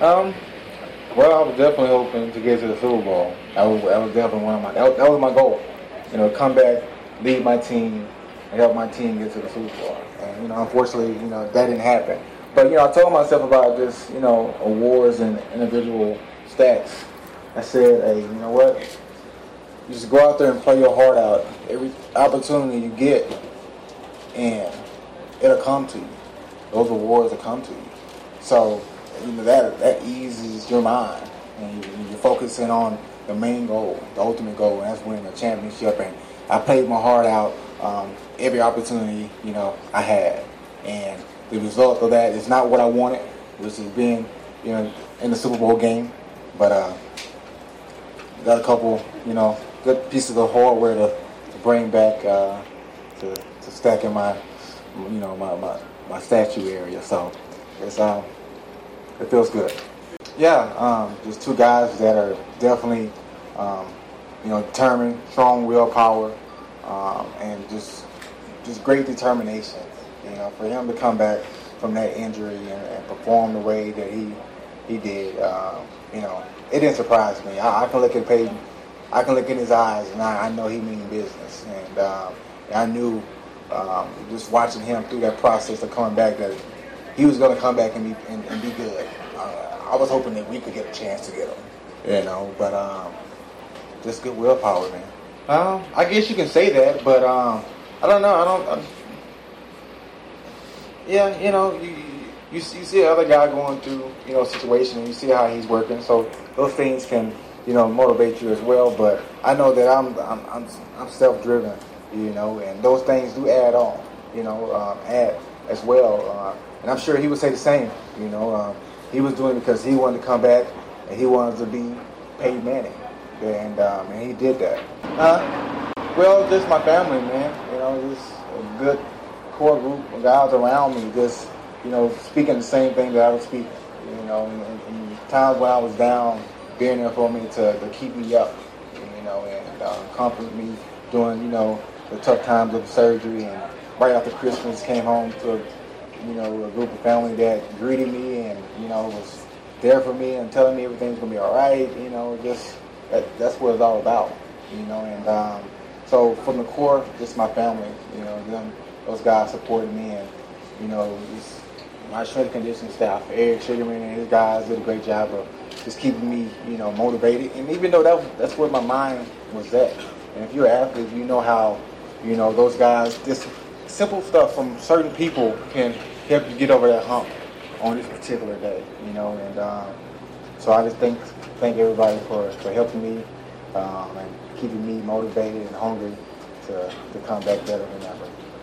Um, well, I was definitely hoping to get to the Super Bowl. That was definitely one of that was my goal. Come back, lead my team, and help my team get to the Super Bowl. And unfortunately, that didn't happen. But I told myself about this, awards and individual stats. I said, hey, you know what? You just go out there and play your heart out. Every opportunity you get, and it'll come to you. Those awards will come to you. So, that eases your mind, and you're focusing on the main goal, the ultimate goal, and that's winning a championship. And I played my heart out every opportunity I had, and the result of that is not what I wanted, which is being in the Super Bowl game, but got a couple good pieces of hardware to bring back to stack in my my statue area. So it feels good. Yeah, just two guys that are definitely determined, strong willpower, and just great determination. For him to come back from that injury and perform the way that he did, it didn't surprise me. I can look at Peyton, I can look in his eyes, and I know he means business. And I knew just watching him through that process of coming back that he was going to come back and be good. I was hoping that we could get a chance to get him, but just good willpower, man. I guess you can say that, but I don't know. Yeah, you see other guy going through a situation, and you see how he's working. So those things can motivate you as well. But I know that I'm self-driven, and those things do add on, add as well. And I'm sure he would say the same. He was doing it because he wanted to come back and he wanted to be Peyton Manning, and he did that. Well, just my family, man. Just a good core group of guys around me, just speaking the same thing that I was speaking. In times when I was down, being there for me to keep me up, and comfort me during the tough times of the surgery. And right after Christmas, came home to a group of family that greeted me and was there for me and telling me everything's gonna be all right. Just that's what it's all about. And so from the core, just my family. Those guys supported me, and just my strength conditioning staff, Eric Sugarman and his guys did a great job of just keeping me, motivated. And even though that's where my mind was at. And if you're an athlete, you know how, those guys, just simple stuff from certain people can help you get over that hump on this particular day, And so I just thank everybody for helping me and keeping me motivated and hungry to come back better than ever.